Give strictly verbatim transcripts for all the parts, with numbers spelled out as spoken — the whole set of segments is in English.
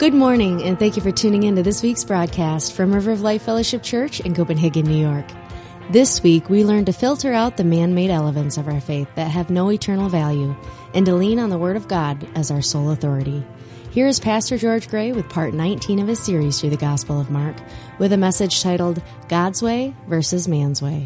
Good morning, and thank you for tuning in to this week's broadcast from River of Life Fellowship Church in Copenhagen, New York. This week, we learn to filter out the man-made elements of our faith that have no eternal value and to lean on the Word of God as our sole authority. Here is Pastor George Gray with part nineteen of his series through the Gospel of Mark with a message titled, God's Way versus Man's Way.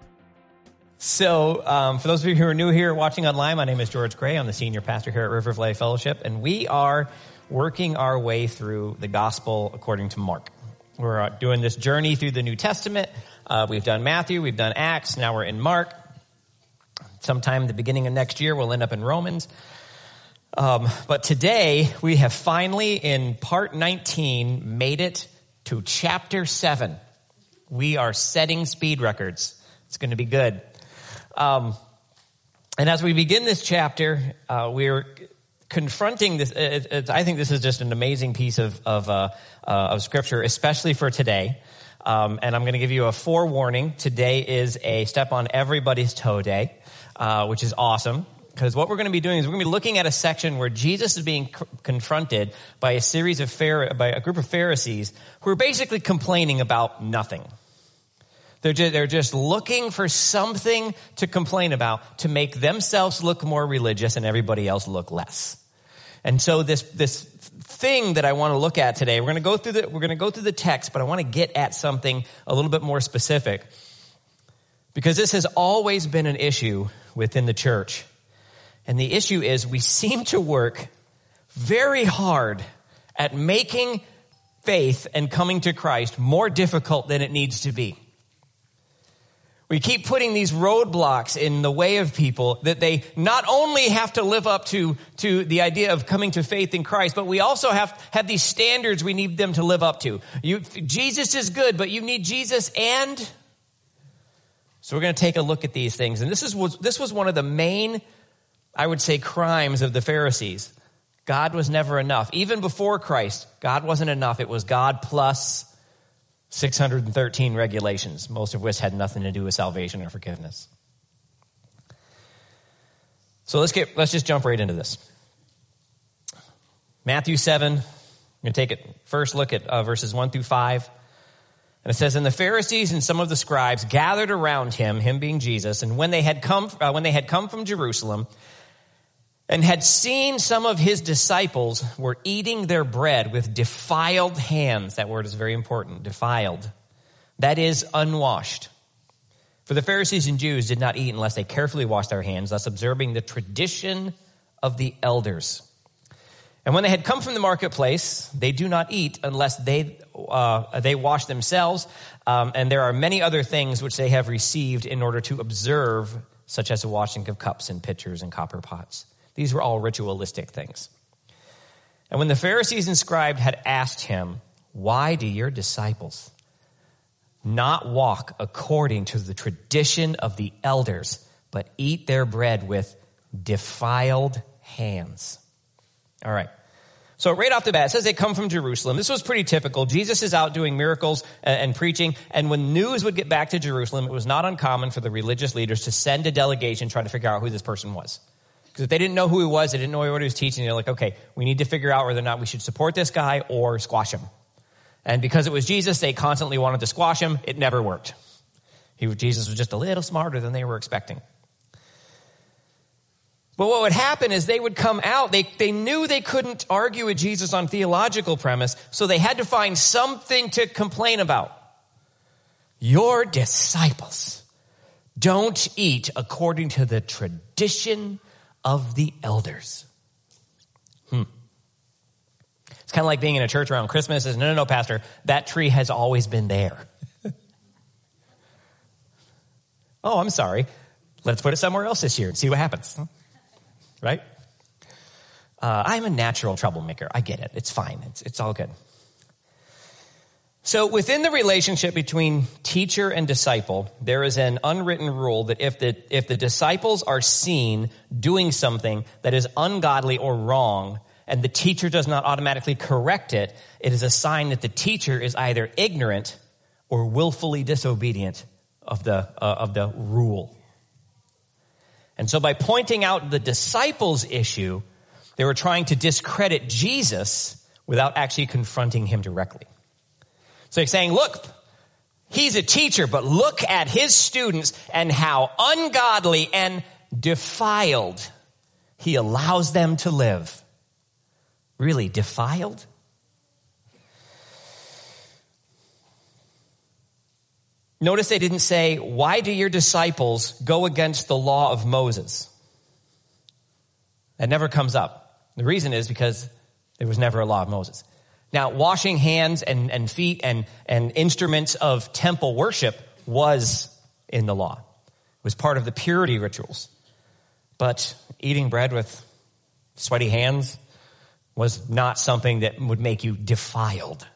So, um, for those of you who are new here watching online, my name is George Gray. I'm the senior pastor here at River of Life Fellowship, and we are working our way through the Gospel according to Mark. We're uh, doing this journey through the New Testament. Uh, we've done Matthew, we've done Acts, now we're in Mark. Sometime at the beginning of next year, we'll end up in Romans. Um, but today, we have finally, in part nineteen, made it to chapter seven. We are setting speed records. It's going to be good. Um, and as we begin this chapter, uh, we're confronting this. It, it, I think this is just an amazing piece of of, uh, uh, of scripture, especially for today. Um, and I'm going to give you a forewarning. Today is a step on everybody's toe day, uh, which is awesome. Because what we're going to be doing is we're going to be looking at a section where Jesus is being c- confronted by a series of Phar- by a group of Pharisees who are basically complaining about nothing. They're just, they're just looking for something to complain about to make themselves look more religious and everybody else look less. And so this this thing that I want to look at today, we're going to go through the we're going to go through the text, but I want to get at something a little bit more specific, because this has always been an issue within the church. And the issue is we seem to work very hard at making faith and coming to Christ more difficult than it needs to be. We keep putting these roadblocks in the way of people that they not only have to live up to, to the idea of coming to faith in Christ, but we also have, have these standards we need them to live up to. You, Jesus is good, but you need Jesus and... So we're going to take a look at these things. And this is was, this was one of the main, I would say, crimes of the Pharisees. God was never enough. Even before Christ, God wasn't enough. It was God plus six hundred thirteen regulations, most of which had nothing to do with salvation or forgiveness. So let's get let's just jump right into this. Matthew seven, I'm going to take it first look at uh, verses one through five. And it says, "And the Pharisees and some of the scribes gathered around him, him being Jesus, and when they had come uh, when they had come from Jerusalem and had seen some of his disciples were eating their bread with defiled hands." That word is very important, defiled. That is unwashed. For the Pharisees and Jews did not eat unless they carefully washed their hands, thus observing the tradition of the elders. And when they had come from the marketplace, they do not eat unless they uh, they wash themselves. Um, and there are many other things which they have received in order to observe, such as the washing of cups and pitchers and copper pots. These were all ritualistic things. And when the Pharisees and scribes had asked him, "Why do your disciples not walk according to the tradition of the elders, but eat their bread with defiled hands?" All right. So right off the bat, it says they come from Jerusalem. This was pretty typical. Jesus is out doing miracles and, and preaching. And when news would get back to Jerusalem, it was not uncommon for the religious leaders to send a delegation trying to figure out who this person was. Because if they didn't know who he was, they didn't know what he was teaching, they're like, okay, we need to figure out whether or not we should support this guy or squash him. And because it was Jesus, they constantly wanted to squash him. It never worked. He, Jesus was just a little smarter than they were expecting. But what would happen is they would come out. They, they knew they couldn't argue with Jesus on theological premise, so they had to find something to complain about. Your disciples don't eat according to the tradition of the elders. Hmm. It's kind of like being in a church around Christmas. Says, no, no, no, Pastor, that tree has always been there. Oh, I'm sorry. Let's put it somewhere else this year and see what happens. Right? Uh, I'm a natural troublemaker. I get it. It's fine. It's, it's all good. So within the relationship between teacher and disciple, there is an unwritten rule that if the if the disciples are seen doing something that is ungodly or wrong, and the teacher does not automatically correct it, it is a sign that the teacher is either ignorant or willfully disobedient of the uh, of the rule. And so by pointing out the disciples' issue, they were trying to discredit Jesus without actually confronting him directly. So he's saying, look, he's a teacher, but look at his students and how ungodly and defiled he allows them to live. Really, defiled? Notice they didn't say, why do your disciples go against the law of Moses? That never comes up. The reason is because there was never a law of Moses. Now, washing hands and, and feet and, and instruments of temple worship was in the law. It was part of the purity rituals. But eating bread with sweaty hands was not something that would make you defiled.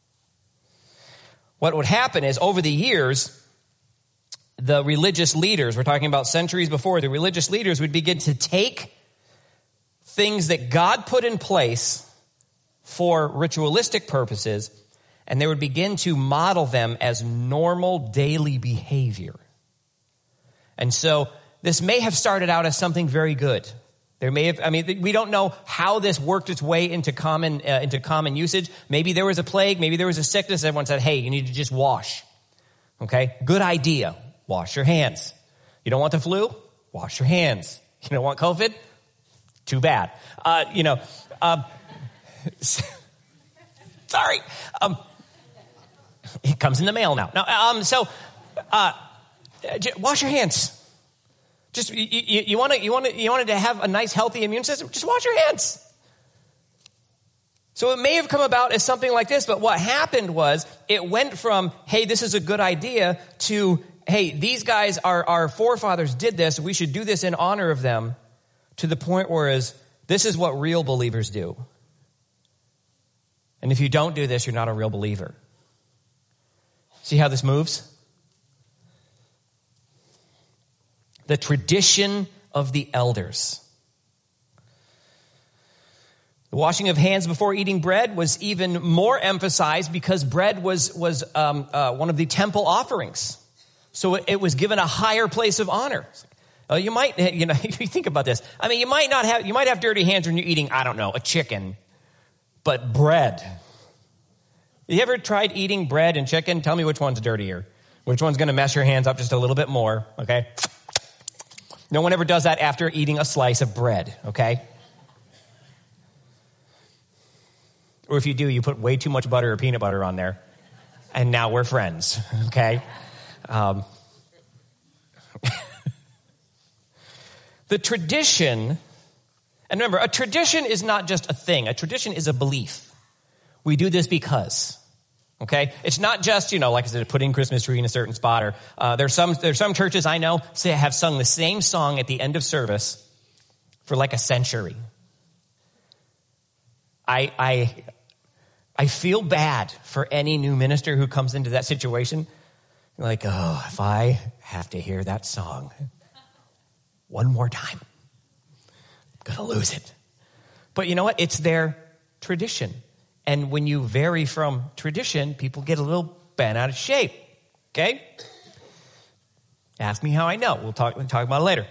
What would happen is over the years, the religious leaders, we're talking about centuries before, the religious leaders would begin to take things that God put in place for ritualistic purposes, and they would begin to model them as normal daily behavior. And so this may have started out as something very good. There may have, I mean, we don't know how this worked its way into common, uh, into common usage. Maybe there was a plague. Maybe there was a sickness. Everyone said, hey, you need to just wash. Okay? Good idea. Wash your hands. You don't want the flu? Wash your hands. You don't want COVID? Too bad. Uh, you know, um, sorry. Um, it comes in the mail now. Now, um, so, uh, wash your hands. Just you, you, you want to you want to you wanted to have a nice healthy immune system. Just wash your hands. So it may have come about as something like this, but what happened was it went from, hey, this is a good idea, to, hey, these guys, our our forefathers did this. We should do this in honor of them, to the point where is this is what real believers do. And if you don't do this, you're not a real believer. See how this moves? The tradition of the elders. The washing of hands before eating bread was even more emphasized because bread was, was um, uh, one of the temple offerings. So it, it was given a higher place of honor. Uh, you might, you know, you think about this. I mean, you might not have, you might have dirty hands when you're eating, I don't know, a chicken, but bread. You ever tried eating bread and chicken? Tell me which one's dirtier. Which one's going to mess your hands up just a little bit more, okay? No one ever does that after eating a slice of bread, okay? Or if you do, you put way too much butter or peanut butter on there, and now we're friends, okay? Um, the tradition, and remember, a tradition is not just a thing. A tradition is a belief. We do this because, okay? It's not just, you know, like I said, putting Christmas tree in a certain spot. Or uh, there's some there's some churches I know say have sung the same song at the end of service for like a century. I I I feel bad for any new minister who comes into that situation. Like, oh, if I have to hear that song one more time, I'm gonna lose it. But you know what? It's their tradition. And when you vary from tradition, people get a little bent out of shape. Okay? Ask me how I know. We'll talk, we'll talk about it later.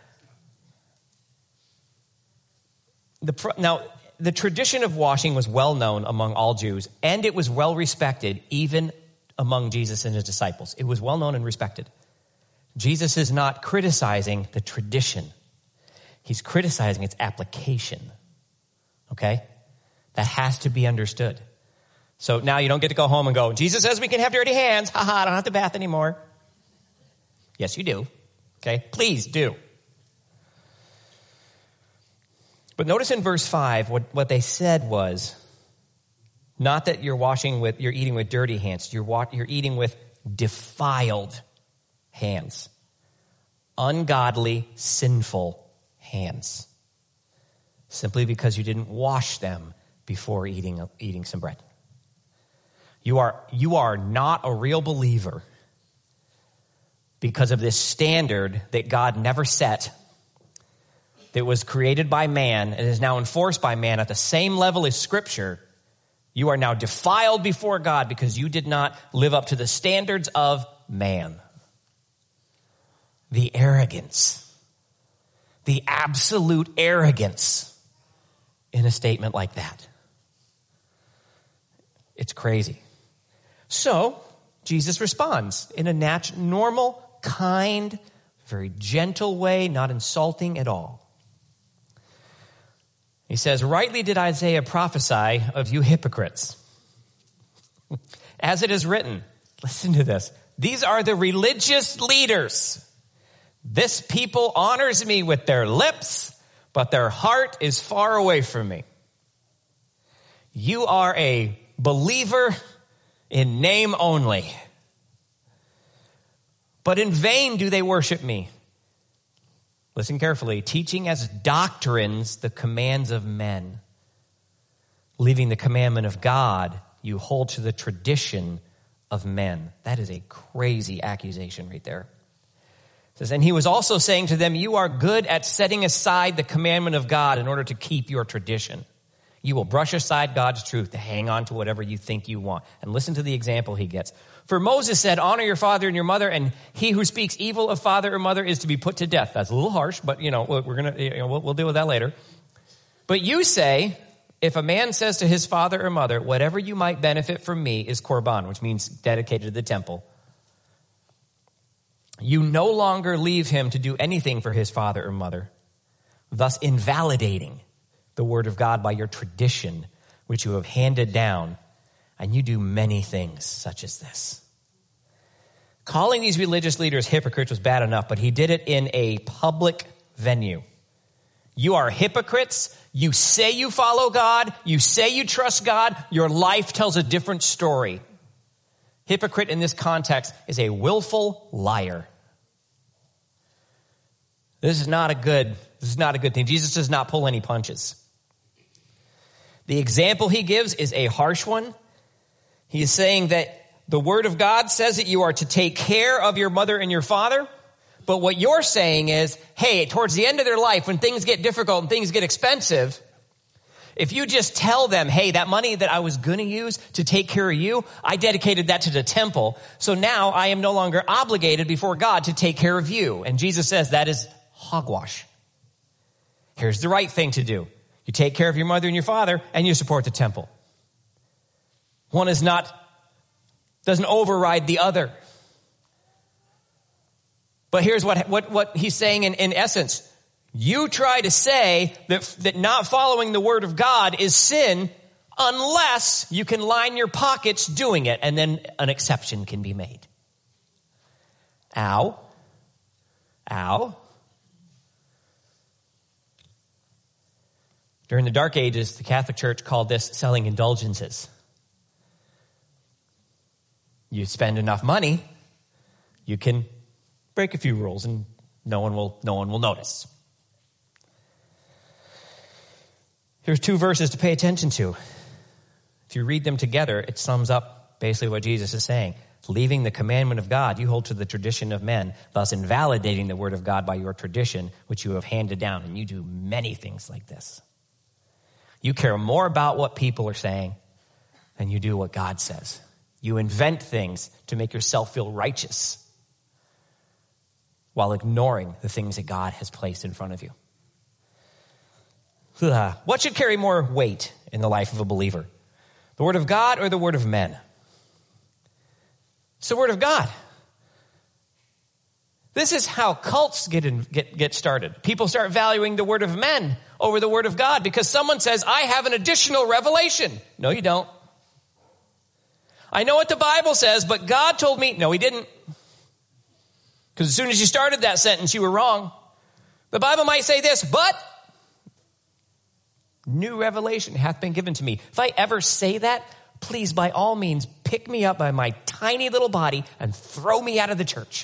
The, now, the tradition of washing was well known among all Jews, and it was well respected even among Jesus and his disciples. It was well known and respected. Jesus is not criticizing the tradition. He's criticizing its application. Okay? That has to be understood. So now you don't get to go home and go, Jesus says we can have dirty hands. Ha ha, I don't have to bath anymore. Yes, you do. Okay? Please do. But notice in verse five, what, what they said was, not that you're washing with, you're eating with dirty hands. You're, wa- you're eating with defiled hands. Ungodly, sinful hands. Simply because you didn't wash them before eating eating some bread. You are you are not a real believer because of this standard that God never set, that was created by man and is now enforced by man at the same level as Scripture. You are now defiled before God because you did not live up to the standards of man. The arrogance, the absolute arrogance in a statement like that. It's crazy. So Jesus responds in a nat- normal, kind, very gentle way, not insulting at all. He says, rightly did Isaiah prophesy of you hypocrites. As it is written, listen to this. These are the religious leaders. This people honors me with their lips, but their heart is far away from me. You are a believer in name only, but in vain do they worship me. Listen carefully. Teaching as doctrines the commands of men. Leaving the commandment of God, you hold to the tradition of men. That is a crazy accusation right there. It says, and he was also saying to them, you are good at setting aside the commandment of God in order to keep your tradition. You will brush aside God's truth to hang on to whatever you think you want. And listen to the example he gets. For Moses said, honor your father and your mother, and he who speaks evil of father or mother is to be put to death. That's a little harsh, but you know, we're going to, you know, we'll, we'll deal with that later. But you say, if a man says to his father or mother, whatever you might benefit from me is korban, which means dedicated to the temple. You no longer leave him to do anything for his father or mother, thus invalidating the word of God by your tradition, which you have handed down, and you do many things such as this. Calling these religious leaders hypocrites was bad enough, but he did it in a public venue. You are hypocrites. You say you follow God. You say you trust God. Your life tells a different story. Hypocrite in this context is a willful liar. This is not a good, this is not a good thing. Jesus does not pull any punches. The example he gives is a harsh one. He is saying that the word of God says that you are to take care of your mother and your father. But what you're saying is, hey, towards the end of their life, when things get difficult and things get expensive, if you just tell them, hey, that money that I was going to use to take care of you, I dedicated that to the temple. So now I am no longer obligated before God to take care of you. And Jesus says that is hogwash. Here's the right thing to do. You take care of your mother and your father, and you support the temple. One is not, doesn't override the other. But here's what, what, what he's saying in, in essence. You try to say that, that not following the word of God is sin unless you can line your pockets doing it, and then an exception can be made. Ow. Ow. During the Dark Ages, the Catholic Church called this selling indulgences. You spend enough money, you can break a few rules and no one will, no one will notice. Here's two verses to pay attention to. If you read them together, it sums up basically what Jesus is saying. Leaving the commandment of God, you hold to the tradition of men, thus invalidating the word of God by your tradition, which you have handed down. And you do many things like this. You care more about what people are saying than you do what God says. You invent things to make yourself feel righteous while ignoring the things that God has placed in front of you. What should carry more weight in the life of a believer? The word of God or the word of men? It's the word of God. This is how cults get, in, get, get started. People start valuing the word of men over the word of God because someone says, I have an additional revelation. No, you don't. I know what the Bible says, but God told me. No, he didn't. Because as soon as you started that sentence, you were wrong. The Bible might say this, but new revelation hath been given to me. If I ever say that, please, by all means, pick me up by my tiny little body and throw me out of the church.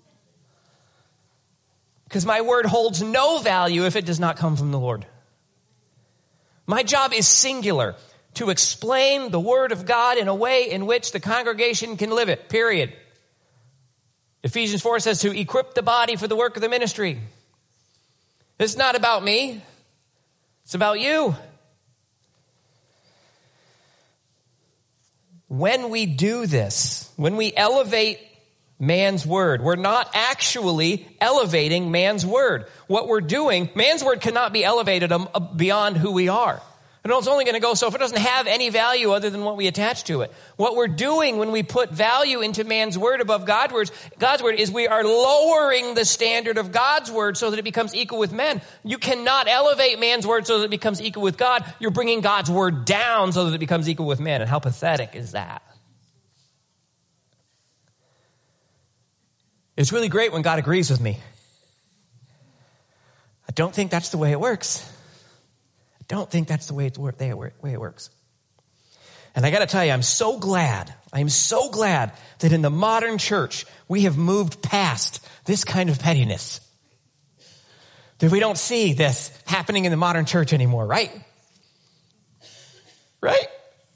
Because my word holds no value if it does not come from the Lord. My job is singular, to explain the word of God in a way in which the congregation can live it, period. Ephesians four says to equip the body for the work of the ministry. It's not about me. It's about you. When we do this, when we elevate man's word, we're not actually elevating man's word. What we're doing, man's word cannot be elevated beyond who we are. And it's only going to go so if it doesn't have any value other than what we attach to it. What we're doing when we put value into man's word above God's word, God's word is we are lowering the standard of God's word so that it becomes equal with men. You cannot elevate man's word so that it becomes equal with God. You're bringing God's word down so that it becomes equal with men. And how pathetic is that? It's really great when God agrees with me. I don't think that's the way it works. I don't think that's the way, it's, the way it works. And I got to tell you, I'm so glad, I'm so glad that in the modern church, we have moved past this kind of pettiness. That we don't see this happening in the modern church anymore, right? Right?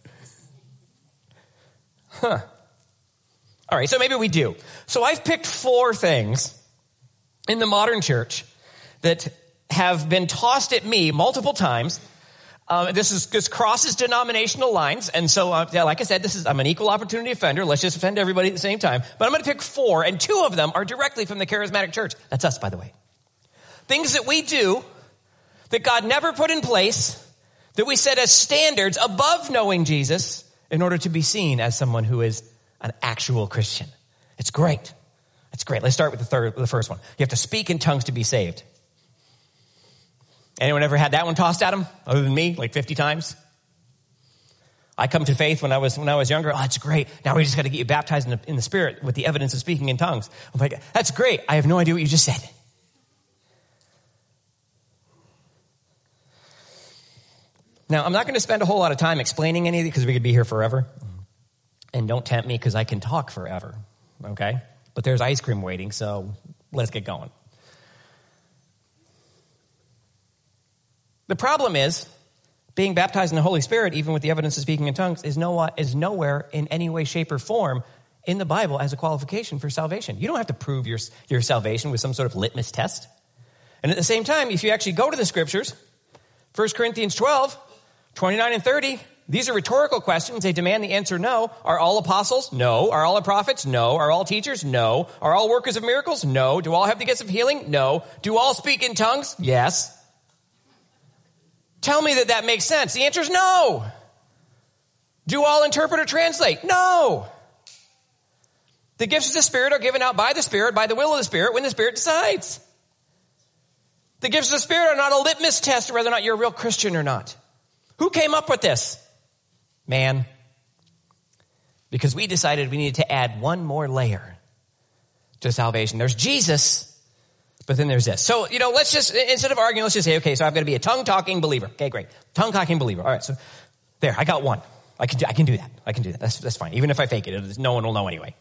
Huh. All right, so maybe we do. So I've picked four things in the modern church that have been tossed at me multiple times. Um, this is this crosses denominational lines, and so uh, yeah, like I said, this is I'm an equal opportunity offender. Let's just offend everybody at the same time. But I'm going to pick four, and two of them are directly from the charismatic church. That's us, by the way. Things that we do that God never put in place, that we set as standards above knowing Jesus in order to be seen as someone who is an actual Christian. It's great. It's great. Let's start with the third, the first one. You have to speak in tongues to be saved. Anyone ever had that one tossed at them, other than me, like fifty times? I come to faith when I was when I was younger. Oh, that's great. Now we just got to get you baptized in the, in the Spirit with the evidence of speaking in tongues. I'm like, that's great. I have no idea what you just said. Now, I'm not going to spend a whole lot of time explaining any of it because we could be here forever. And don't tempt me because I can talk forever, okay? But there's ice cream waiting, so let's get going. The problem is, being baptized in the Holy Spirit, even with the evidence of speaking in tongues, is, no, is nowhere in any way, shape, or form in the Bible as a qualification for salvation. You don't have to prove your, your salvation with some sort of litmus test. And at the same time, if you actually go to the scriptures, First Corinthians twelve, twenty-nine and thirty, these are rhetorical questions. They demand the answer no. Are all apostles? No. Are all prophets? No. Are all teachers? No. Are all workers of miracles? No. Do all have the gifts of healing? No. Do all speak in tongues? Yes. Tell me that that makes sense. The answer is no. Do all interpret or translate? No. The gifts of the Spirit are given out by the Spirit, by the will of the Spirit, when the Spirit decides. The gifts of the Spirit are not a litmus test of whether or not you're a real Christian or not. Who came up with this? Man. Because we decided we needed to add one more layer to salvation. There's Jesus, but then there's this. So, you know, let's just, instead of arguing, let's just say, okay, so I've got to be a tongue-talking believer. Okay, great. Tongue-talking believer. All right, so there, I got one. I can do, I can do that. I can do that. That's, that's fine. Even if I fake it, no one will know anyway.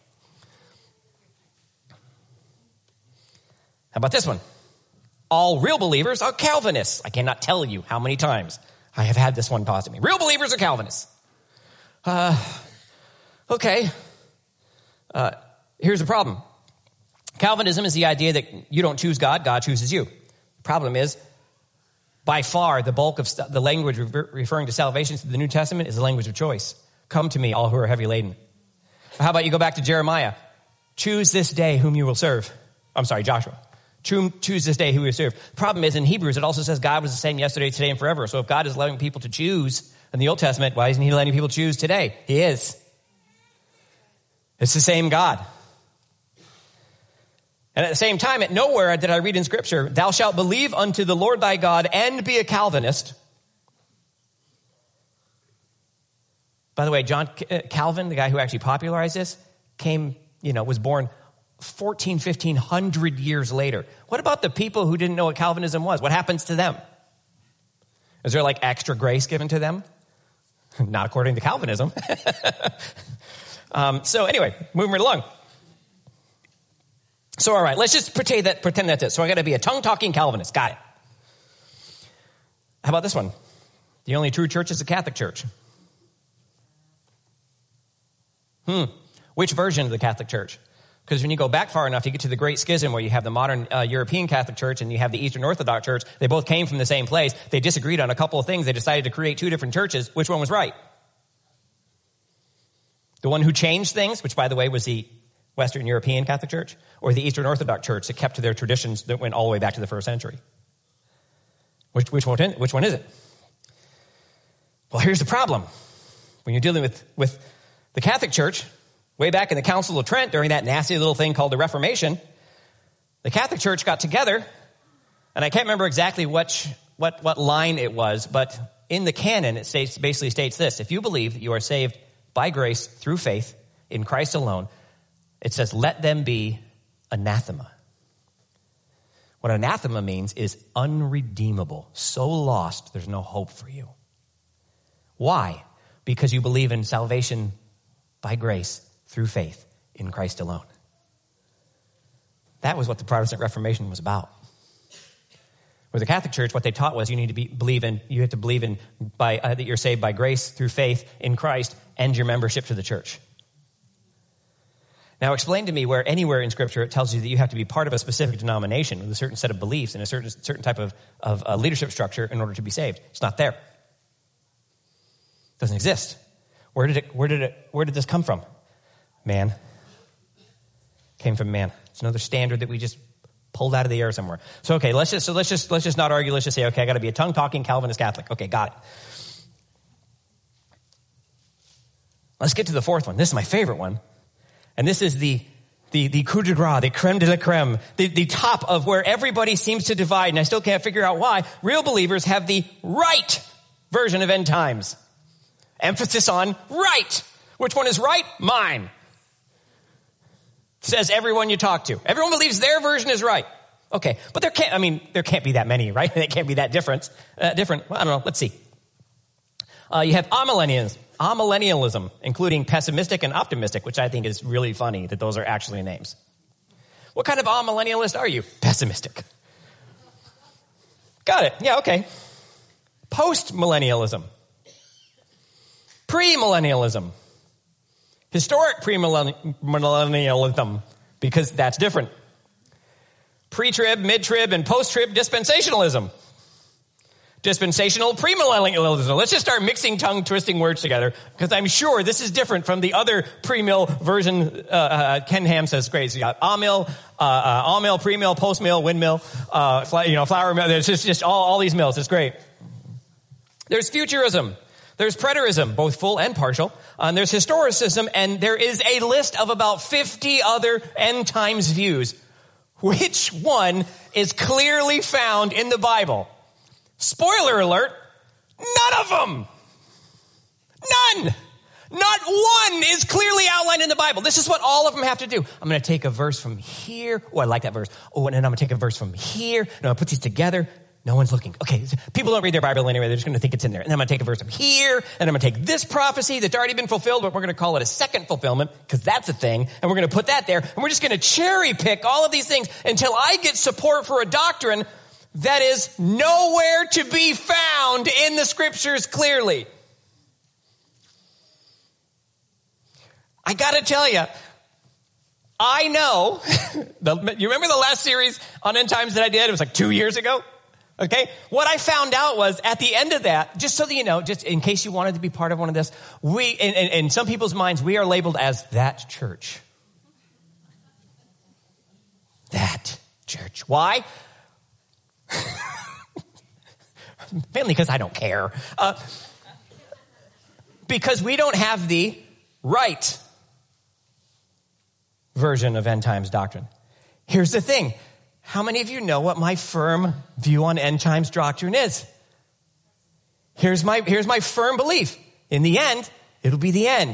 How about this one? All real believers are Calvinists. I cannot tell you how many times I have had this one tossed at me. Real believers are Calvinists. Uh, okay. Uh, here's the problem. Calvinism is the idea that you don't choose God, God chooses you. The problem is, by far, the bulk of st- the language re- referring to salvation to the New Testament is the language of choice. Come to me, all who are heavy laden. How about you go back to Jeremiah? Choose this day whom you will serve. I'm sorry, Joshua. Choose this day who you serve. The problem is in Hebrews, it also says God was the same yesterday, today, and forever. So if God is allowing people to choose in the Old Testament, why isn't he letting people choose today? He is. It's the same God. And at the same time, at nowhere did I read in Scripture, thou shalt believe unto the Lord thy God and be a Calvinist. By the way, John Calvin, the guy who actually popularized this, came, you know, was born fourteen, fifteen hundred years later. What about the people who didn't know what Calvinism was? What happens to them? Is there like extra grace given to them? Not according to Calvinism. um, so anyway, moving right along. So all right, let's just pretend that pretend that's it. So I got to be a tongue-talking Calvinist. Got it. How about this one? The only true church is the Catholic Church. Hmm. Which version of the Catholic Church? Because when you go back far enough, you get to the Great Schism where you have the modern uh, European Catholic Church and you have the Eastern Orthodox Church. They both came from the same place. They disagreed on a couple of things. They decided to create two different churches. Which one was right? The one who changed things, which by the way was the Western European Catholic Church, or the Eastern Orthodox Church that kept to their traditions that went all the way back to the first century? Which, which, one, which one is it? Well, here's the problem. When you're dealing with, with the Catholic Church, way back in the Council of Trent, during that nasty little thing called the Reformation, the Catholic Church got together, and I can't remember exactly what, what, what line it was, but in the canon, it states, basically states this. If you believe that you are saved by grace through faith in Christ alone, it says, let them be anathema. What anathema means is unredeemable, so lost there's no hope for you. Why? Because you believe in salvation by grace through faith in Christ alone. That was what the Protestant Reformation was about. Where the Catholic Church, what they taught was you need to be, believe in, you have to believe in by uh, that you're saved by grace through faith in Christ and your membership to the church. Now, explain to me where anywhere in Scripture it tells you that you have to be part of a specific denomination with a certain set of beliefs and a certain certain type of, of uh, leadership structure in order to be saved. It's not there. It doesn't exist. Where did it? Where did it? Where did this come from? Man. Came from man. It's another standard that we just pulled out of the air somewhere. So okay, let's just so let's just let's just not argue. Let's just say, okay, I got to be a tongue-talking Calvinist Catholic. Okay, got it. Let's get to the fourth one. This is my favorite one. And this is the, the, the coup de grace, the creme de la creme, the, the top of where everybody seems to divide, and I still can't figure out why. Real believers have the right version of end times. Emphasis on right. Which one is right? Mine. Says everyone you talk to. Everyone believes their version is right. Okay, but there can't, I mean, there can't be that many, right? They can't be that different. Uh, different. Well, I don't know. Let's see. Uh, you have amillennialism. Amillennialism, including pessimistic and optimistic, which I think is really funny that those are actually names. What kind of amillennialist are you? Pessimistic. Got it. Yeah, okay. Post-millennialism. Premillennialism. Historic premillennialism, because that's different. Pre-trib, mid-trib, and post-trib dispensationalism. Dispensational premillennialism. Let's just start mixing tongue-twisting words together, because I'm sure this is different from the other pre-mill version. Uh, uh, Ken Ham says, great. So you got amil, uh, uh, amil, pre-mill, post-mill, windmill, uh, fl- you know, flour mill. There's just, just all, all these mills. It's great. There's futurism. There's preterism, both full and partial. Uh, and there's historicism, and there is a list of about fifty other end times views. Which one is clearly found in the Bible? Spoiler alert, none of them. None. Not one is clearly outlined in the Bible. This is what all of them have to do. I'm going to take a verse from here. Oh, I like that verse. Oh, and then I'm going to take a verse from here. No, I put these together. No one's looking. Okay, people don't read their Bible anyway. They're just going to think it's in there. And then I'm going to take a verse from here, and I'm going to take this prophecy that's already been fulfilled, but we're going to call it a second fulfillment, because that's a thing, and we're going to put that there, and we're just going to cherry pick all of these things until I get support for a doctrine that is nowhere to be found in the Scriptures clearly. I got to tell you, I know, the, you remember the last series on end times that I did? It was like two years ago. Okay. What I found out was at the end of that, just so that you know, just in case you wanted to be part of one of this, we, in, in, in some people's minds, we are labeled as that church. That church. Why? Mainly because I don't care. Uh, because we don't have the right version of end times doctrine. Here's the thing. How many of you know what my firm view on end times doctrine is? Here's my, here's my firm belief. In the end, it'll be the end.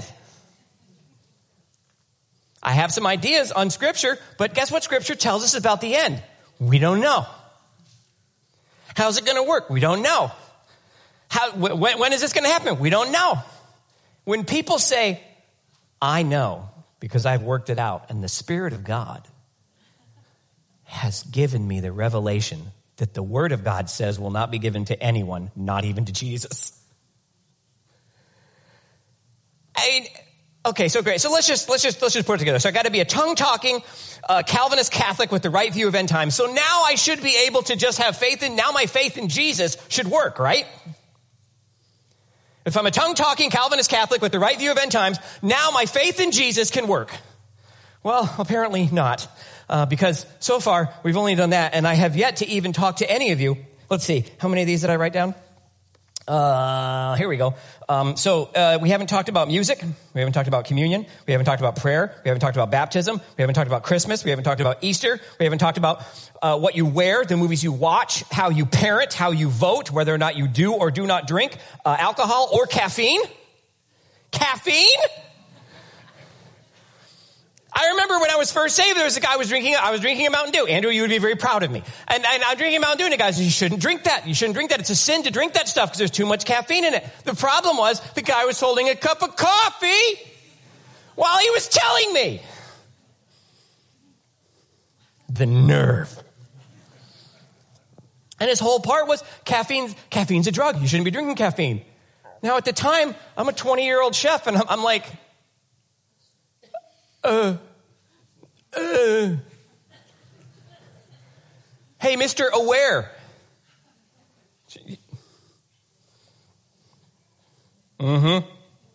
I have some ideas on Scripture, but guess what Scripture tells us about the end? We don't know. How's it going to work? We don't know. How, when, when is this going to happen? We don't know. When people say, I know because I've worked it out, and the Spirit of God has given me the revelation that the Word of God says will not be given to anyone, not even to Jesus. I mean, okay, so great. So let's just let's just let's just put it together. So I got to be a tongue-talking uh, Calvinist Catholic with the right view of end times. So now I should be able to just have faith in. Now my faith in Jesus should work, right? If I'm a tongue-talking Calvinist Catholic with the right view of end times, now my faith in Jesus can work. Well, apparently not. Uh, because so far, we've only done that, and I have yet to even talk to any of you. Let's see, how many of these did I write down? Uh, here we go. Um, so uh, we haven't talked about music. We haven't talked about communion. We haven't talked about prayer. We haven't talked about baptism. We haven't talked about Christmas. We haven't talked about Easter. We haven't talked about uh, what you wear, the movies you watch, how you parent, how you vote, whether or not you do or do not drink uh, alcohol or caffeine. Caffeine? I remember when I was first saved, there was a guy who was drinking, I was drinking a Mountain Dew. Andrew, you would be very proud of me. And, and I'm drinking a Mountain Dew, and the guy says, you shouldn't drink that. You shouldn't drink that. It's a sin to drink that stuff because there's too much caffeine in it. The problem was the guy was holding a cup of coffee while he was telling me. The nerve. And his whole part was caffeine, caffeine's a drug. You shouldn't be drinking caffeine. Now, at the time, I'm a twenty-year-old chef, and I'm, I'm like, uh, uh, hey, Mister Aware. Mm-hmm.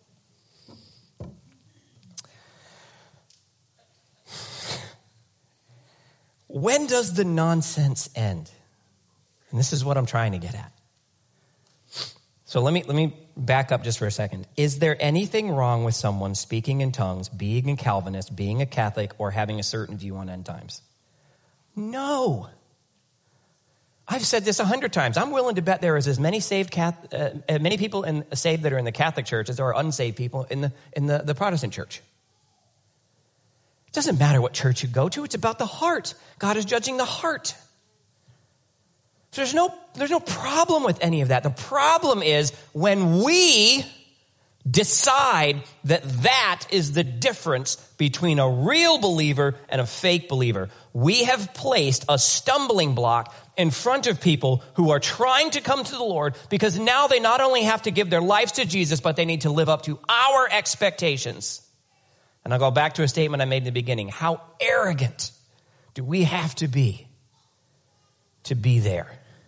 When does the nonsense end? And this is what I'm trying to get at. So let me let me back up just for a second. Is there anything wrong with someone speaking in tongues, being a Calvinist, being a Catholic, or having a certain view on end times? No. I've said this a hundred times. I'm willing to bet there is as many saved Catholic, uh, many people in, saved that are in the Catholic Church as there are unsaved people in the in the, the Protestant Church. It doesn't matter what church you go to. It's about the heart. God is judging the heart. So there's no, there's no problem with any of that. The problem is when we decide that that is the difference between a real believer and a fake believer. We have placed a stumbling block in front of people who are trying to come to the Lord because now they not only have to give their lives to Jesus, but they need to live up to our expectations. And I'll go back to a statement I made in the beginning. How arrogant do we have to be to be there?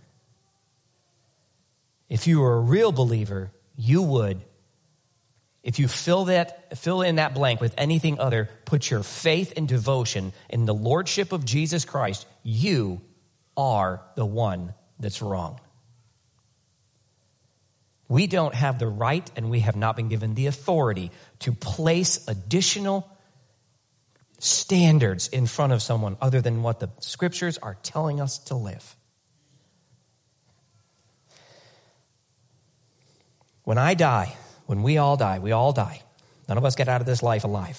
If you were a real believer, you would, if you fill that, fill in that blank with anything other, put your faith and devotion in the lordship of Jesus Christ, you are the one that's wrong. We don't have the right and we have not been given the authority to place additional standards in front of someone other than what the scriptures are telling us to live. When I die, when we all die, we all die. None of us get out of this life alive.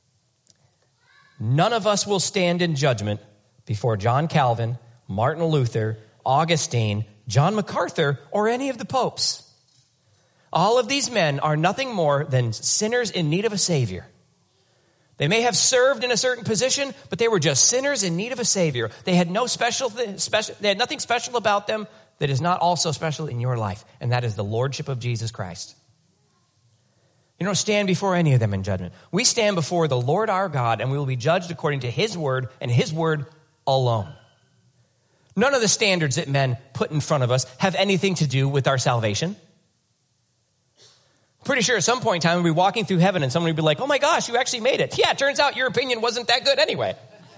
None of us will stand in judgment before John Calvin, Martin Luther, Augustine, John MacArthur, or any of the popes. All of these men are nothing more than sinners in need of a savior. They may have served in a certain position, but they were just sinners in need of a savior. They had no special, th- special, they had nothing special about them that is not also special in your life, and that is the lordship of Jesus Christ. You don't stand before any of them in judgment. We stand before the Lord our God, and we will be judged according to his word and his word alone. None of the standards that men put in front of us have anything to do with our salvation. Pretty sure at some point in time we'll be walking through heaven and someone will be like, oh my gosh, you actually made it. Yeah, it turns out your opinion wasn't that good anyway.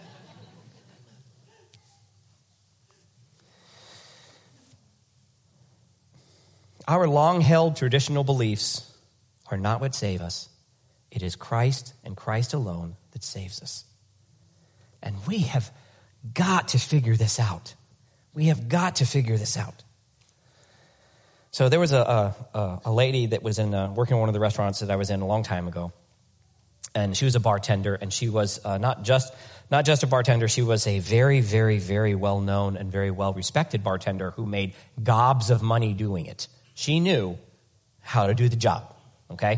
Our long-held traditional beliefs are not what save us. It is Christ and Christ alone that saves us. And we have got to figure this out. We have got to figure this out. So there was a a, a lady that was in uh, working in one of the restaurants that I was in a long time ago, and she was a bartender, and she was uh, not just not just a bartender. She was a very, very, very well known and very well respected bartender who made gobs of money doing it. She knew how to do the job. Okay.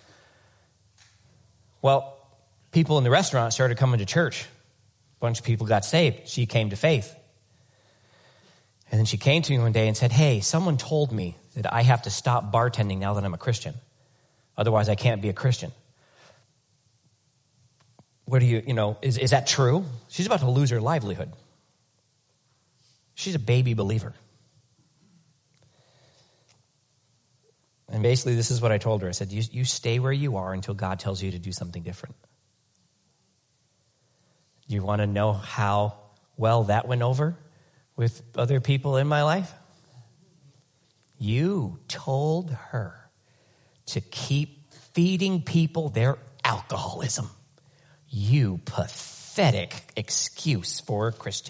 Well, people in the restaurant started coming to church. A bunch of people got saved. She came to faith. And then she came to me one day and said, hey, someone told me that I have to stop bartending now that I'm a Christian. Otherwise, I can't be a Christian. What do you, you know, is, is that true? She's about to lose her livelihood. She's a baby believer. And basically, this is what I told her. I said, you, you stay where you are until God tells you to do something different. You want to know how well that went over with other people in my life? You told her to keep feeding people their alcoholism. You pathetic excuse for a Christian.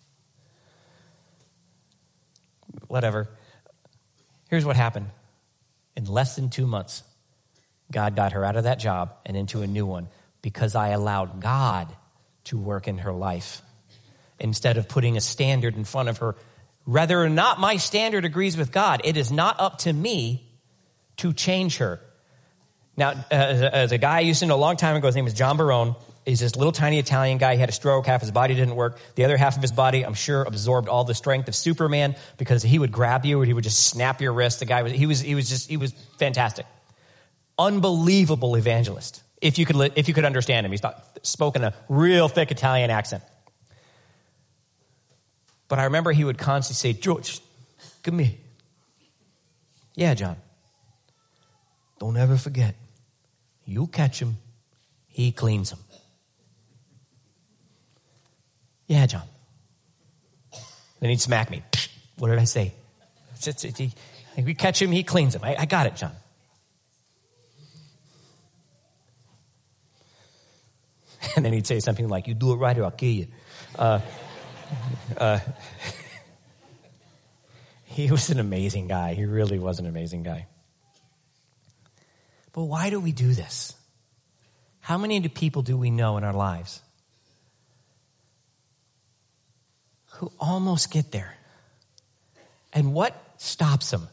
Whatever. Here's what happened. In less than two months, God got her out of that job and into a new one because I allowed God to work in her life instead of putting a standard in front of her. Whether or not my standard agrees with God, it is not up to me to change her. Now, as a, as a guy I used to know a long time ago, his name was John Barone. He's this little tiny Italian guy. He had a stroke. Half his body didn't work. The other half of his body, I'm sure, absorbed all the strength of Superman because he would grab you or he would just snap your wrist. The guy was, he was, he was just, he was fantastic. Unbelievable evangelist. If you could, if you could understand him. He's spoken a real thick Italian accent. But I remember he would constantly say, George, come here. Yeah, John. Don't ever forget. You catch him, he cleans him. Yeah, John. Then he'd smack me. What did I say? It's, it's, it's, he, we catch him, he cleans him. I, I got it, John. And then he'd say something like, you do it right or I'll kill you. Uh, uh, he was an amazing guy. He really was an amazing guy. But why do we do this? How many people do we know in our lives who almost get there? And what stops them?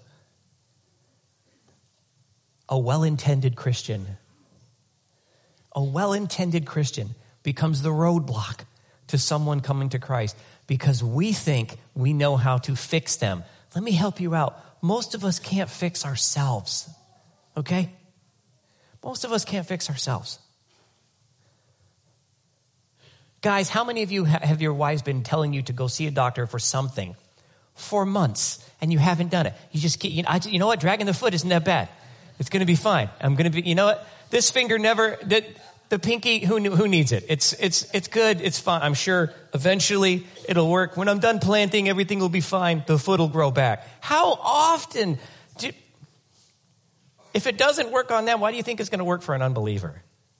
A well-intended Christian. A well-intended Christian becomes the roadblock to someone coming to Christ because we think we know how to fix them. Let me help you out. Most of us can't fix ourselves, okay? Most of us can't fix ourselves. Guys, how many of you ha- have your wives been telling you to go see a doctor for something for months and you haven't done it? You just keep, you know, I, you know what? Dragging the foot isn't that bad. It's going to be fine. I'm going to be, you know what? This finger never, the, the pinky, who who needs it? It's, it's, it's good. It's fine. I'm sure eventually it'll work. When I'm done planting, everything will be fine. The foot will grow back. How often do, if it doesn't work on them, why do you think it's going to work for an unbeliever?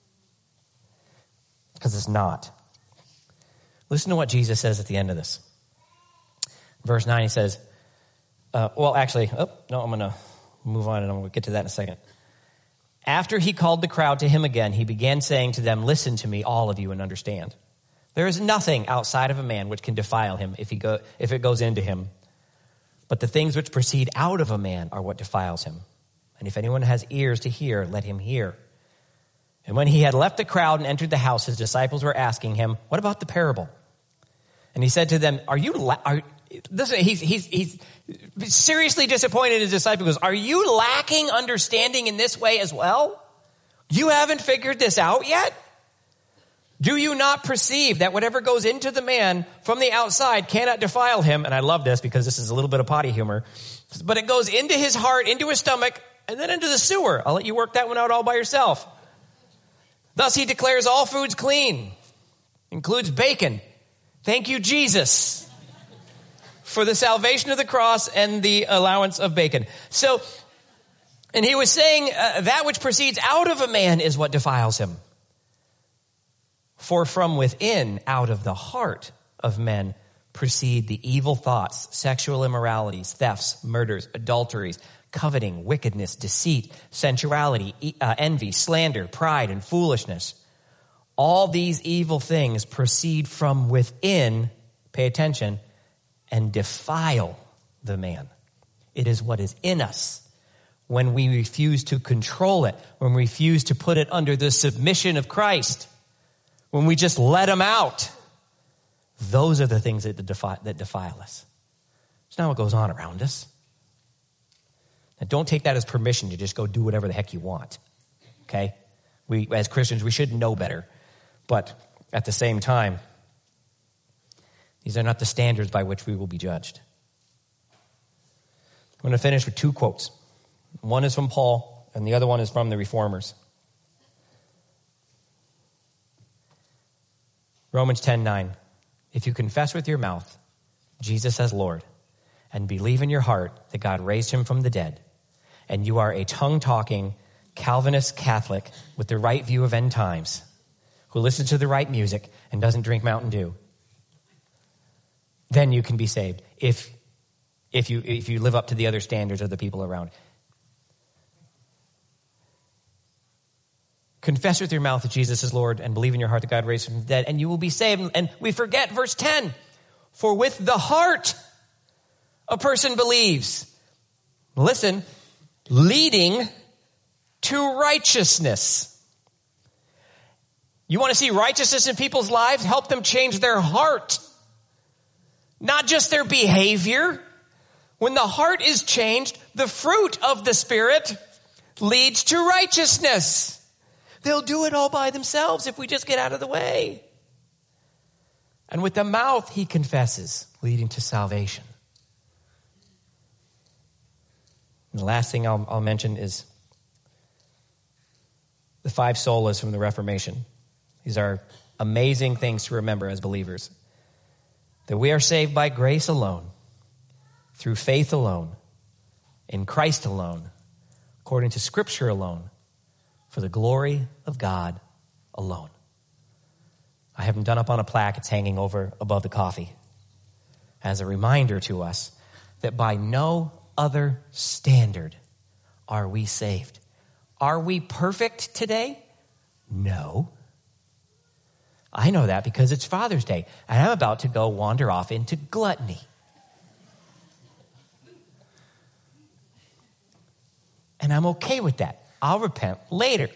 Because it's not. Listen to what Jesus says at the end of this. Verse nine, he says, uh, well, actually, oh, no, I'm going to move on and I'm going to get to that in a second. After he called the crowd to him again, he began saying to them, listen to me, all of you, and understand. There is nothing outside of a man which can defile him if he go, if it goes into him. But the things which proceed out of a man are what defiles him. And if anyone has ears to hear, let him hear. And when he had left the crowd and entered the house, his disciples were asking him, what about the parable? And he said to them, are you, la- are, this, he's, he's, he's seriously disappointed in his disciples. He goes, are you lacking understanding in this way as well? You haven't figured this out yet? Do you not perceive that whatever goes into the man from the outside cannot defile him? And I love this because this is a little bit of potty humor. But it goes into his heart, into his stomach, and then into the sewer. I'll let you work that one out all by yourself. Thus he declares all foods clean, includes bacon. Thank you, Jesus, for the salvation of the cross and the allowance of bacon. So, and he was saying uh, that which proceeds out of a man is what defiles him. For from within, out of the heart of men, proceed the evil thoughts, sexual immoralities, thefts, murders, adulteries, coveting, wickedness, deceit, sensuality, uh, envy, slander, pride, and foolishness. All these evil things proceed from within, pay attention, and defile the man. It is what is in us when we refuse to control it, when we refuse to put it under the submission of Christ, when we just let him out. Those are the things that defile, that defile us. It's not what goes on around us. Now, don't take that as permission to just go do whatever the heck you want, okay? We, as Christians, we should know better. But at the same time, these are not the standards by which we will be judged. I'm going to finish with two quotes. One is from Paul, and the other one is from the Reformers. Romans ten nine. If you confess with your mouth Jesus as Lord, and believe in your heart that God raised him from the dead, and you are a tongue-talking Calvinist Catholic with the right view of end times, who listens to the right music and doesn't drink Mountain Dew, then you can be saved if if you if you live up to the other standards of the people around. Confess with your mouth that Jesus is Lord and believe in your heart that God raised him from the dead, and you will be saved. And we forget verse ten. For with the heart a person believes. Listen, leading to righteousness. You want to see righteousness in people's lives? Help them change their heart, not just their behavior. When the heart is changed, the fruit of the Spirit leads to righteousness. They'll do it all by themselves if we just get out of the way. And with the mouth, he confesses, leading to salvation. And the last thing I'll, I'll mention is the five solas from the Reformation. These are amazing things to remember as believers. That we are saved by grace alone, through faith alone, in Christ alone, according to Scripture alone, for the glory of God alone. I have them done up on a plaque. It's hanging over above the coffee as a reminder to us that by no other standard are we saved. Are we perfect today? No. I know that because it's Father's Day, and I'm about to go wander off into gluttony. And I'm okay with that. I'll repent later.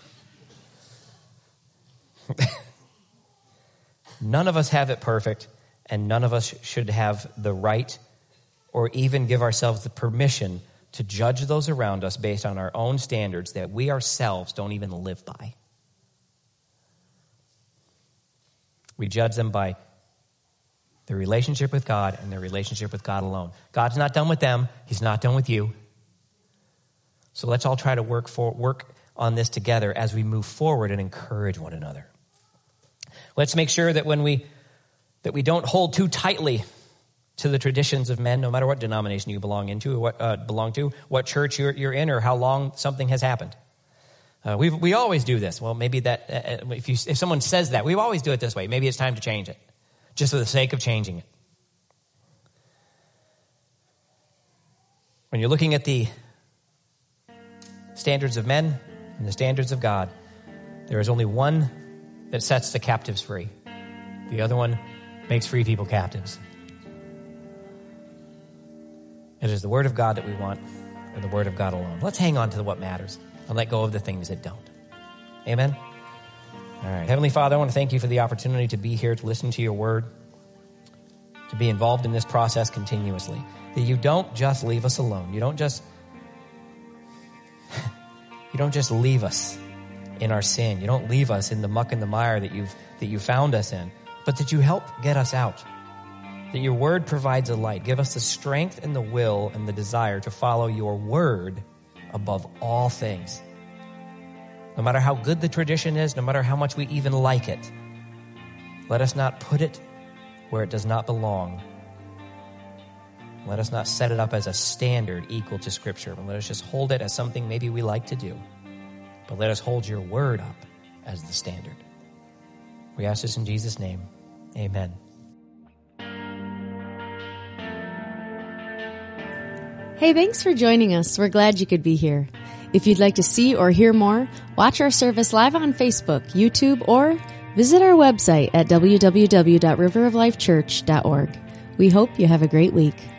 None of us have it perfect, and none of us should have the right or even give ourselves the permission to judge those around us based on our own standards that we ourselves don't even live by. We judge them by their relationship with God and their relationship with God alone. God's not done with them. He's not done with you. So let's all try to work for work on this together as we move forward and encourage one another. Let's make sure that when we that we don't hold too tightly to the traditions of men, no matter what denomination you belong into, or what uh, belong to, what church you're, you're in, or how long something has happened. Uh, we we always do this. Well, maybe that uh, if you if someone says that, we always do it this way. Maybe it's time to change it, just for the sake of changing it. When you're looking at the standards of men and the standards of God, there is only one that sets the captives free. The other one makes free people captives. It is the Word of God that we want, or the Word of God alone. Let's hang on to what matters and let go of the things that don't. Amen? All right. Heavenly Father, I want to thank you for the opportunity to be here, to listen to your Word, to be involved in this process continuously. That you don't just leave us alone. You don't just You don't just leave us in our sin. You don't leave us in the muck and the mire that you've that you found us in, but that you help get us out. That your word provides a light. Give us the strength and the will and the desire to follow your word above all things. No matter how good the tradition is, no matter how much we even like it, let us not put it where it does not belong. Let us not set it up as a standard equal to Scripture, but let us just hold it as something maybe we like to do. But let us hold your word up as the standard. We ask this in Jesus' name. Amen. Hey, thanks for joining us. We're glad you could be here. If you'd like to see or hear more, watch our service live on Facebook, YouTube, or visit our website at w w w dot river of life church dot org. We hope you have a great week.